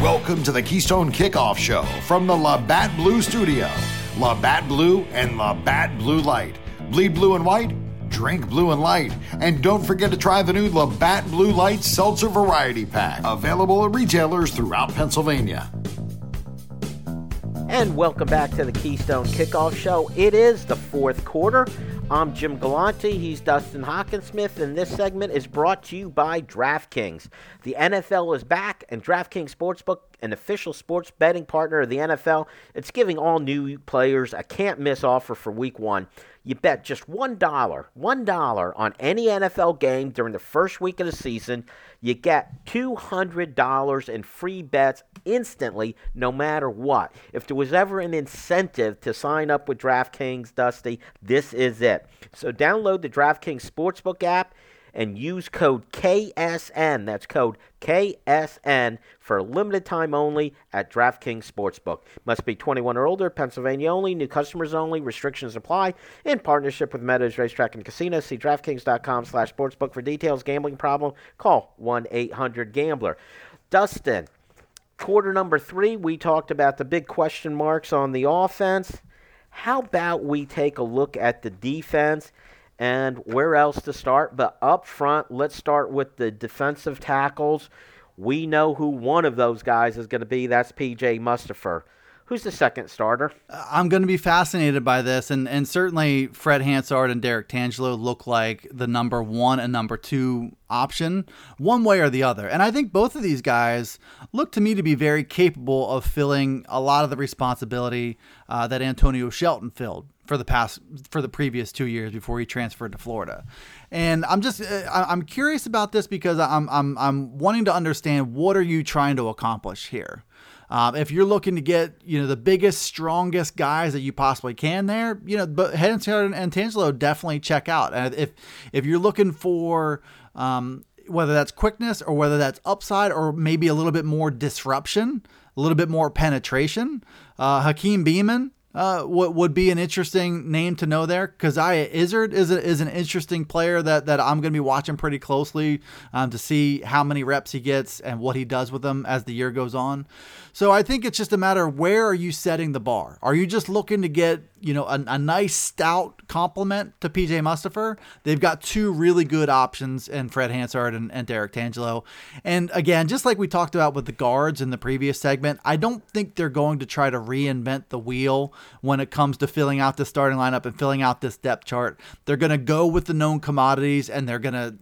Welcome to the Keystone Kickoff Show from the Labatt Blue Studio. Labatt Blue and Labatt Blue Light. Bleed blue and white, drink blue and light. And don't forget to try the new Labatt Blue Light Seltzer Variety Pack. Available at retailers throughout Pennsylvania. And welcome back to the Keystone Kickoff Show. It is the fourth quarter. I'm Jim Galante. He's Dustin Hockensmith, and this segment is brought to you by DraftKings. The NFL is back, and DraftKings Sportsbook, an official sports betting partner of the NFL, it's giving all new players a can't-miss offer for Week 1. You bet just $1 on any NFL game during the first week of the season. You get $200 in free bets instantly, no matter what. If there was ever an incentive to sign up with DraftKings, Dusty, this is it. So download the DraftKings Sportsbook app and use code KSN. That's code KSN for a limited time only at DraftKings Sportsbook. Must be 21 or older, Pennsylvania only, new customers only, restrictions apply. In partnership with Meadows Racetrack and Casino, see DraftKings.com/sportsbook for details. Gambling problem? Call 1-800-GAMBLER. Dustin, quarter number 3, we talked about the big question marks on the offense. How about we take a look at the defense and where else to start? But up front, let's start with the defensive tackles. We know who one of those guys is going to be. That's P.J. Mustipher. Who's the second starter? I'm going to be fascinated by this, and certainly Fred Hansard and Derek Tangelo look like the number 1 and number 2 option, one way or the other. And I think both of these guys look to me to be very capable of filling a lot of the responsibility that Antonio Shelton filled for the previous 2 years before he transferred to Florida. And I'm curious about this because I'm wanting to understand, what are you trying to accomplish here? If you're looking to get, the biggest, strongest guys that you possibly can there, but Hansard and Tangelo definitely check out. And if you're looking for, whether that's quickness or whether that's upside or maybe a little bit more disruption, a little bit more penetration, Hakeem Beamon would be an interesting name to know there. Keziah Izzard is an interesting player that I'm going to be watching pretty closely to see how many reps he gets and what he does with them as the year goes on. So I think it's just a matter of, where are you setting the bar? Are you just looking to get a nice stout complement to PJ Mustipher? They've got 2 really good options in Fred Hansard and Derek Tangelo. And again, just like we talked about with the guards in the previous segment, I don't think they're going to try to reinvent the wheel when it comes to filling out the starting lineup and filling out this depth chart. They're going to go with the known commodities, and they're going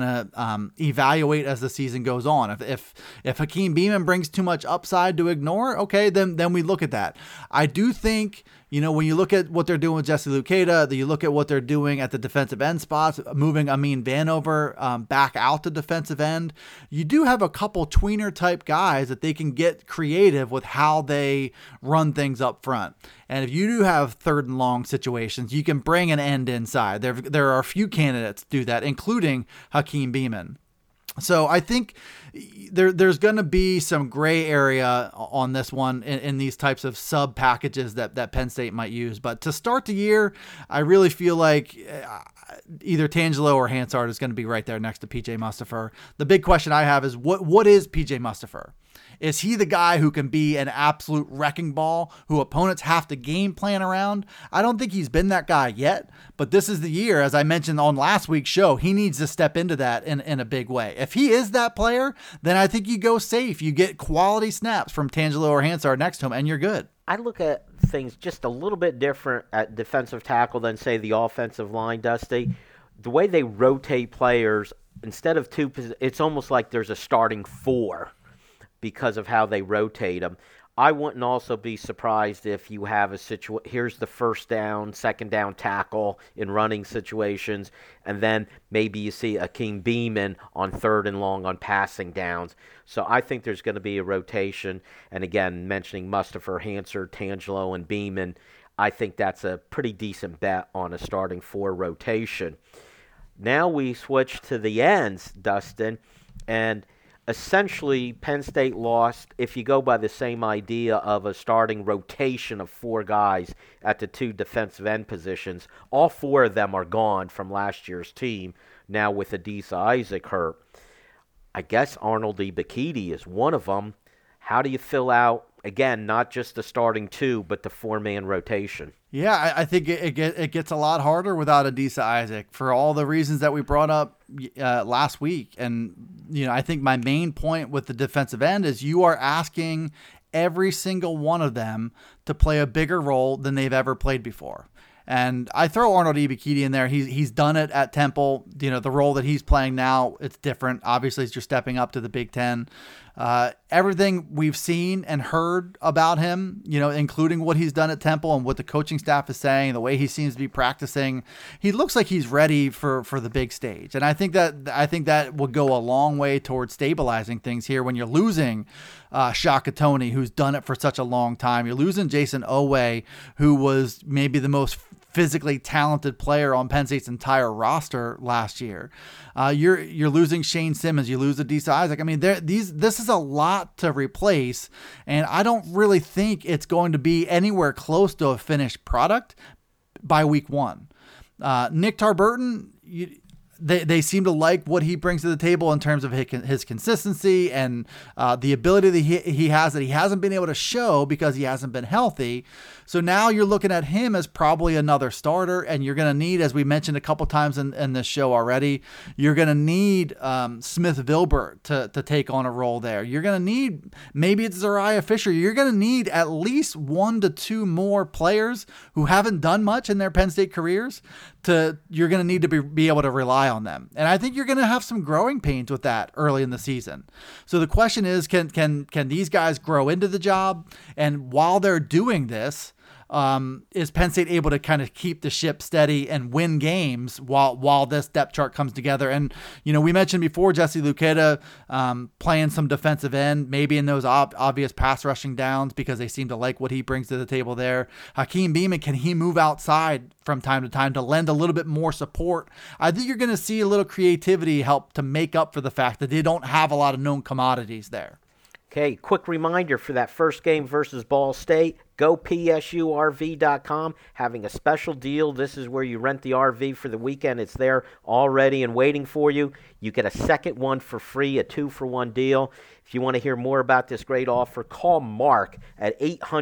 to evaluate as the season goes on. If Hakeem Beamon brings too much upside to ignore, okay, then we look at that. I do think, when you look at what they're doing with Jesse Luketa, you look at what they're doing at the defensive end spots, moving Amin Vanover back out to defensive end, you do have a couple tweener type guys that they can get creative with how they run things up front. And if you do have third and long situations, you can bring an end inside. There are a few candidates to do that, including Hakeem Beamon. So I think there's going to be some gray area on this one in these types of sub packages that Penn State might use. But to start the year, I really feel like either Tangelo or Hansard is going to be right there next to PJ Mustipher. The big question I have is, what is PJ Mustipher? Is he the guy who can be an absolute wrecking ball who opponents have to game plan around? I don't think he's been that guy yet, but this is the year. As I mentioned on last week's show, he needs to step into that in a big way. If he is that player, then I think you go safe. You get quality snaps from Tangelo or Hansard next to him, and you're good. I look at things just a little bit different at defensive tackle than, say, the offensive line, Dusty. The way they rotate players, instead of 2, it's almost like there's a starting 4. Because of how they rotate them. I wouldn't also be surprised if you have a situation, here's the first down, second down tackle in running situations, and then maybe you see Hakeem Beamon on third and long on passing downs. So I think there's going to be a rotation. And again, mentioning Mustipher, Hansard, Tangelo, and Beamon, I think that's a pretty decent bet on a starting 4 rotation. Now we switch to the ends, Dustin, and essentially, Penn State lost, if you go by the same idea of a starting rotation of 4 guys at the 2 defensive end positions. All 4 of them are gone from last year's team, now with Adisa Isaac hurt. I guess Arnold Ebiketie is one of them. How do you fill out, again, not just the starting two, but the four-man rotation? Yeah, I think it gets a lot harder without Adisa Isaac for all the reasons that we brought up last week. And, I think my main point with the defensive end is you are asking every single one of them to play a bigger role than they've ever played before. And I throw Arnold Ebiketie in there. He's done it at Temple. The role that he's playing now, it's different. Obviously, as you're stepping up to the Big Ten. Everything we've seen and heard about him, including what he's done at Temple and what the coaching staff is saying, the way he seems to be practicing, he looks like he's ready for the big stage. And I think that will go a long way towards stabilizing things here when you're losing Shaka Toney, who's done it for such a long time. You're losing Jason Owe, who was maybe the most physically talented player on Penn State's entire roster last year. You're losing Shane Simmons. You lose Adisa Isaac. I mean, this is a lot to replace, and I don't really think it's going to be anywhere close to a finished product by week one. Nick Tarburton, They seem to like what he brings to the table in terms of his consistency and the ability that he has that he hasn't been able to show because he hasn't been healthy. So now you're looking at him as probably another starter, and you're going to need, as we mentioned a couple times in this show already, you're going to need Smith Vilbert to take on a role there. You're going to need, maybe it's Zariah Fisher. You're going to need at least 1 to 2 more players who haven't done much in their Penn State careers. You're going to need to be able to rely on them. And I think you're going to have some growing pains with that early in the season. So the question is, can these guys grow into the job? And while they're doing this, is Penn State able to kind of keep the ship steady and win games while this depth chart comes together? And, we mentioned before Jesse Luketa playing some defensive end, maybe in those obvious pass rushing downs because they seem to like what he brings to the table there. Hakeem Beamon, can he move outside from time to time to lend a little bit more support? I think you're going to see a little creativity help to make up for the fact that they don't have a lot of known commodities there. Okay, quick reminder for that first game versus Ball State, go psurv.com, having a special deal. This is where you rent the RV for the weekend. It's there already and waiting for you. You get a second one for free, a 2-for-1 deal. If you want to hear more about this great offer, call Mark at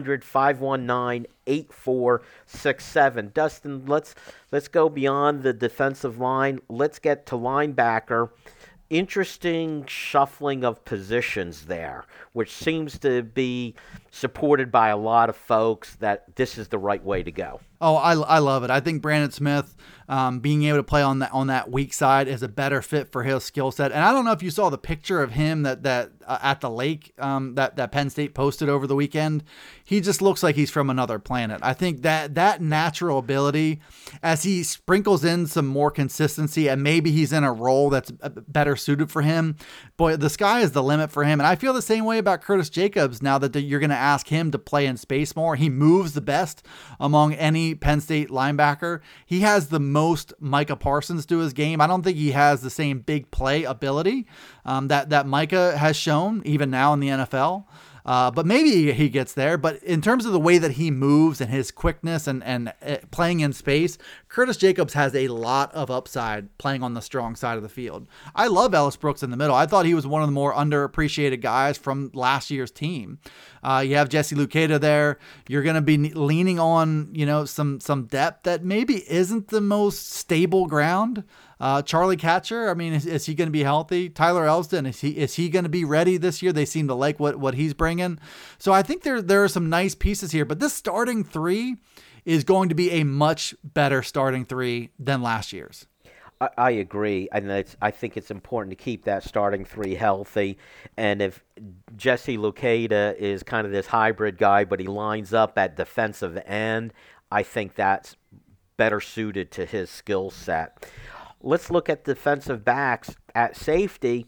800-519-8467. Dustin, let's go beyond the defensive line. Let's get to linebacker. Interesting shuffling of positions there, which seems to be supported by a lot of folks that this is the right way to go. Oh, I love it. I think Brandon Smith being able to play on that weak side is a better fit for his skill set. And I don't know if you saw the picture of him that at the lake that Penn State posted over the weekend. He just looks like he's from another planet. I think that natural ability, as he sprinkles in some more consistency and maybe he's in a role that's better suited for him, boy, the sky is the limit for him. And I feel the same way about Curtis Jacobs now that you're going to ask him to play in space more. He moves the best among any Penn State linebacker. He has the most Micah Parsons to his game. I don't think he has the same big play ability that Micah has shown even now in the NFL. But maybe he gets there. But in terms of the way that he moves and his quickness and playing in space, Curtis Jacobs has a lot of upside playing on the strong side of the field. I love Ellis Brooks in the middle. I thought he was one of the more underappreciated guys from last year's team. You have Jesse Luketa there. You're going to be leaning on, some depth that maybe isn't the most stable ground. Charlie Katcher, I mean, is he going to be healthy? Tyler Elsdon, is he going to be ready this year? They seem to like what he's bringing. So I think there are some nice pieces here, but this starting three is going to be a much better starting three than last year's. I agree, and I think it's important to keep that starting three healthy. And if Jesse Luketa is kind of this hybrid guy, but he lines up at defensive end, I think that's better suited to his skill set. Let's look at defensive backs at safety.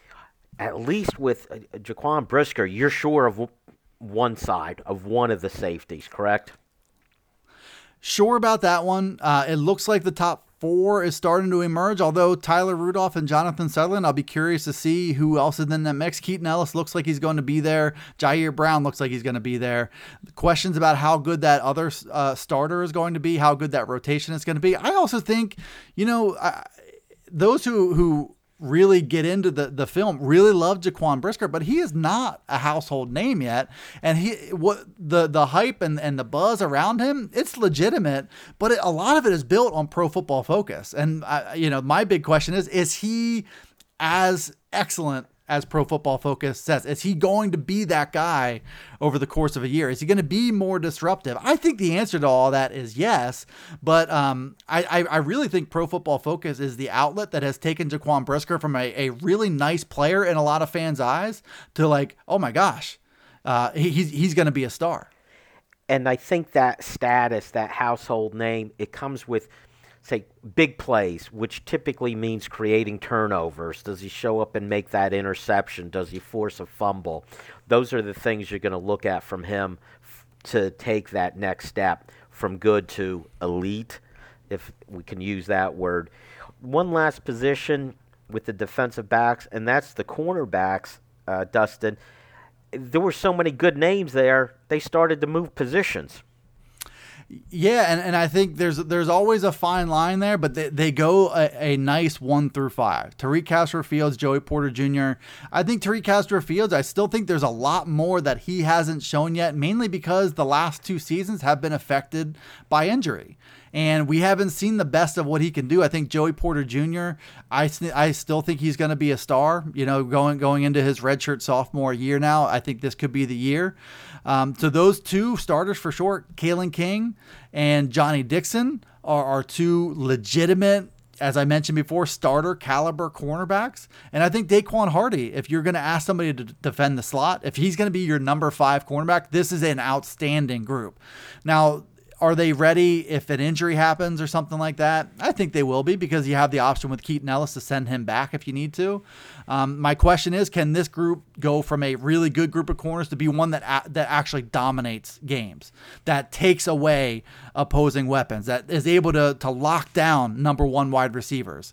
At least with Jaquan Brisker, you're sure of one side of one of the safeties, correct? Sure about that one. It looks like the top four is starting to emerge, although Tyler Rudolph and Jonathan Sutherland, I'll be curious to see who else is in that mix. Keaton Ellis looks like he's going to be there. Jair Brown looks like he's going to be there. Questions about how good that other starter is going to be, how good that rotation is going to be. I also think, those who really get into the film really love Jaquan Brisker, but he is not a household name yet. And the hype and the buzz around him, it's legitimate, but a lot of it is built on Pro Football Focus. And my big question is he as excellent as Pro Football Focus says? Is he going to be that guy over the course of a year? Is he going to be more disruptive? I think the answer to all that is yes, but I really think Pro Football Focus is the outlet that has taken Jaquan Brisker from a really nice player in a lot of fans' eyes to like, oh my gosh, he's going to be a star. And I think that status, that household name, it comes with, say, big plays, which typically means creating turnovers. Does he show up and make that interception? Does he force a fumble? Those are the things you're going to look at from him to take that next step from good to elite, if we can use that word. One last position with the defensive backs, and that's the cornerbacks, Dustin. There were so many good names there, they started to move positions. Yeah, and I think there's always a fine line there, but they go a nice 1 through 5. Tariq Castro-Fields, Joey Porter Jr. I think Tariq Castro-Fields, I still think there's a lot more that he hasn't shown yet, mainly because the last 2 seasons have been affected by injury. And we haven't seen the best of what he can do. I think Joey Porter Jr., I still think he's going to be a star, going into his redshirt sophomore year now. I think this could be the year. So those 2 starters for sure, Kalen King and Johnny Dixon, are 2 legitimate, as I mentioned before, starter caliber cornerbacks. And I think Daquan Hardy, if you're going to ask somebody to defend the slot, if he's going to be your number 5 cornerback, this is an outstanding group. Now, are they ready if an injury happens or something like that? I think they will be, because you have the option with Keaton Ellis to send him back if you need to. My question is, can this group go from a really good group of corners to be one that actually dominates games, that takes away opposing weapons, that is able to lock down number 1 wide receivers?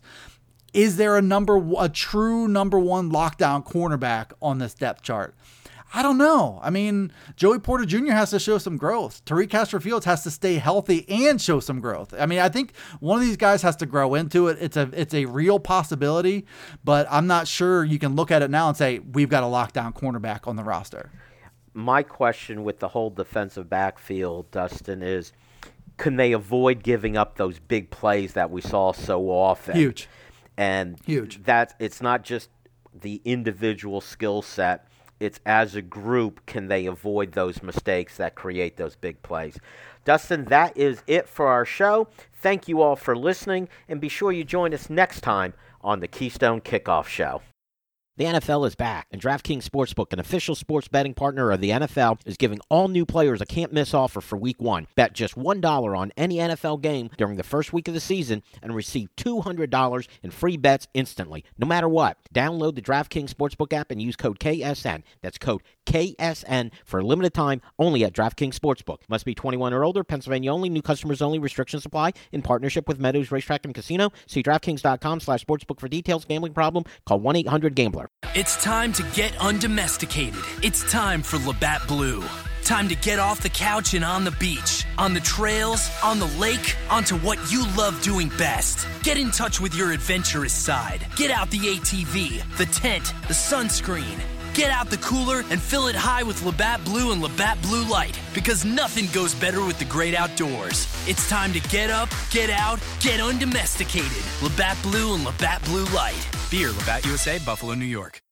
Is there a true number 1 lockdown cornerback on this depth chart? I don't know. I mean, Joey Porter Jr. has to show some growth. Tariq Castro-Fields has to stay healthy and show some growth. I mean, I think one of these guys has to grow into it. It's a real possibility, but I'm not sure you can look at it now and say, we've got a lockdown cornerback on the roster. My question with the whole defensive backfield, Dustin, is can they avoid giving up those big plays that we saw so often? Huge. And huge. It's not just the individual skill set. It's as a group, can they avoid those mistakes that create those big plays? Dustin, that is it for our show. Thank you all for listening, and be sure you join us next time on the Keystone Kickoff Show. The NFL is back, and DraftKings Sportsbook, an official sports betting partner of the NFL, is giving all new players a can't-miss offer for Week 1. Bet just $1 on any NFL game during the first week of the season and receive $200 in free bets instantly, no matter what. Download the DraftKings Sportsbook app and use code KSN. That's code KSN for a limited time only at DraftKings Sportsbook. Must be 21 or older, Pennsylvania only, new customers only, restrictions apply, in partnership with Meadows Racetrack and Casino. See DraftKings.com/sportsbook for details. Gambling problem? Call 1-800-GAMBLER. It's time to get undomesticated. It's time for Labatt Blue. Time to get off the couch and on the beach, on the trails, on the lake, onto what you love doing best. Get in touch with your adventurous side. Get out the ATV, the tent, the sunscreen. Get out the cooler and fill it high with Labatt Blue and Labatt Blue Light, because nothing goes better with the great outdoors. It's time to get up, get out, get undomesticated. Labatt Blue and Labatt Blue Light. Beer, Labatt USA, Buffalo, New York.